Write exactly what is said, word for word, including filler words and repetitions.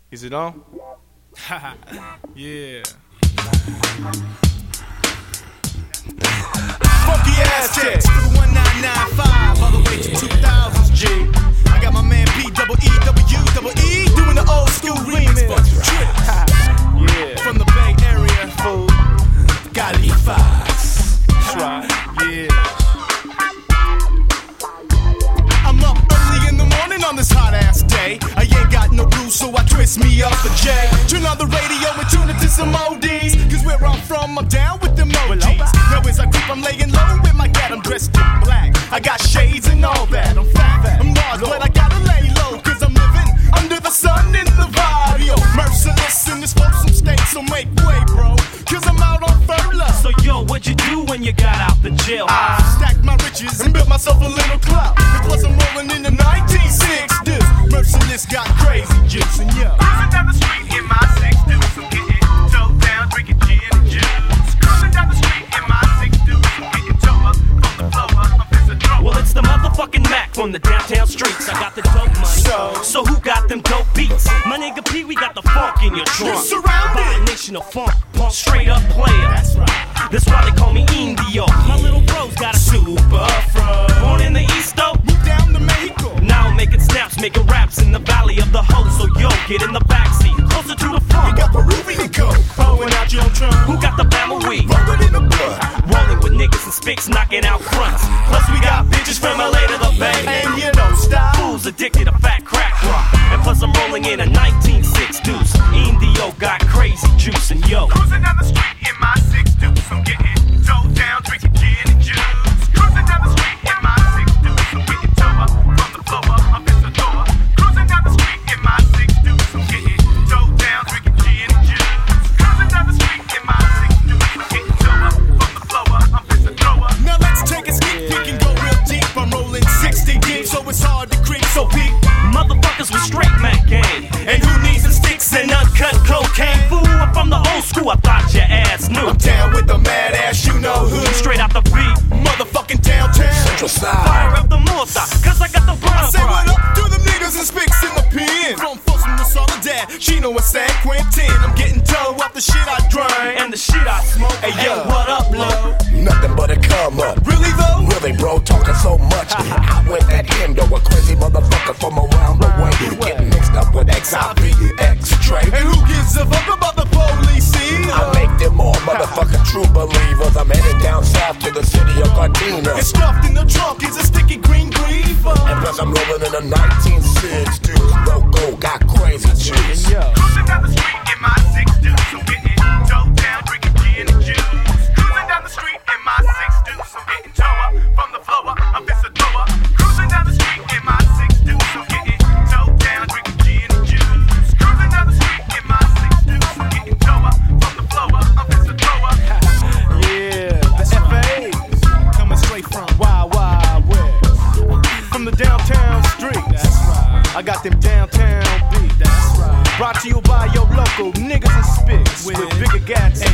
Is it on? Yeah. Funky Aztecs for the one nine nine five all the way to two thousands, G. I got my man P double E W double E doing the old school remix. Yeah. From the Bay Area, fool. Galifas. That's right. Yeah. I'm up early in the morning on this hot ass day. I ain't got no rules, so I twist me up a J. Turn on the radio and tune into some oldies. Cause where I'm from, I'm down with them O Gs. Now as I creep, I'm laying low with my cat. I'm dressed in black. I got shades and all that. I'm fat, I'm large, but I gotta lay low. Cause I'm living under the sun in the barrio. Merciless in this wholesome state, so make way, bro. Cause I'm out on furlough. So yo, what'd you do when you got out the jail? I stacked my riches and built myself a little clout. And plus I'm rolling in the nineteen sixties. Merciless got crazy jigs and yo. Cruising down the street in my six deuce, I'm getting towed down, drinking gin and juice. Cruising down the street in my six deuce, I'm getting towed up from the floor up, I'm fist a throw. Well, it's the motherfucking Mac from the downtown streets. I got the dope money. So, so who got them dope beats? My nigga P, we got the funk in your trunk. You're surrounded by a nation of funk, punk, straight up player. That's right. That's why they call me Indio. My little bro's got a super fro. Born in the East, though. Move down to Mexico. Now I'm making snaps, making raps in the valley of the hoe. So yo, get in the backseat, closer to the front. You got Peruvian coke, blowing out your trunk. Who got the Bama weed? Rolling in the blood. Rolling with niggas and spicks, knocking out fronts. Plus we got bitches from L A to the Bay. And you know style. Fools addicted to fat crack rock. And plus I'm rolling in a nineteen six deuce. Indio got crazy juice and yo. Cruising down the street in my six deuce, I'm getting towed down, drinking gin and juice. Cruising down the street in my six deuce, I'm getting towed up from the floor up, I'm fist a throw up. Cruising down the street in my six deuce, I'm getting towed down, drinking gin and juice. Cruising down the street in my six deuce, I'm getting towed up from the floor up, I'm fist a throw up. Now let's take a sneak peek and go real deep. I'm rolling sixty deep, so it's hard to creep. So peak, motherfuckers with straight Mac game. and who needs the sticks and Uncut cocaine. Fool, I'm from the old school, I thought your ass knew. I'm down with the mad ass, you know who. Straight out the beat, Motherfucking downtown. Central side. fire up the mortar, cause I got the brown Say what fry. up to them niggas and spicks in the pen. From Folsom to Soledad, Chino and San Quentin. I'm getting towed off the shit I drank. And the shit I smoke. Hey, yo. what up, low? Nothing but a come up. Really though? Really, bro, talking so much. I went that Indo, a crazy motherfucker from around the way. Getting mixed up with X I V, X-Tray. And who gives a fuck about the police? I make them all motherfucking true believers. I'm headed down south to the city of Gardena. And stuffed in the trunk is a sticky green griever. And plus I'm rolling in a nineteen sixties. Loco got crazy juice. Cruising down the street in my six deuce, I'm getting towed down, drinking gin and juice. Cruising down the street in my six deuce, I'm getting towed up from the floor up, I'm fist a throw up. Cruising down the street in my six deuce, I'm getting towed down, drinking gin and juice. Cruising down the street in my six deuce, I'm getting towed up from the floor up, I'm fist a throw up. Yeah, the F A coming straight from Wild Wild West. From the downtown street. That's right. I got them downtown beats. That's right. Brought to you by your local niggas and spits with, with bigger gats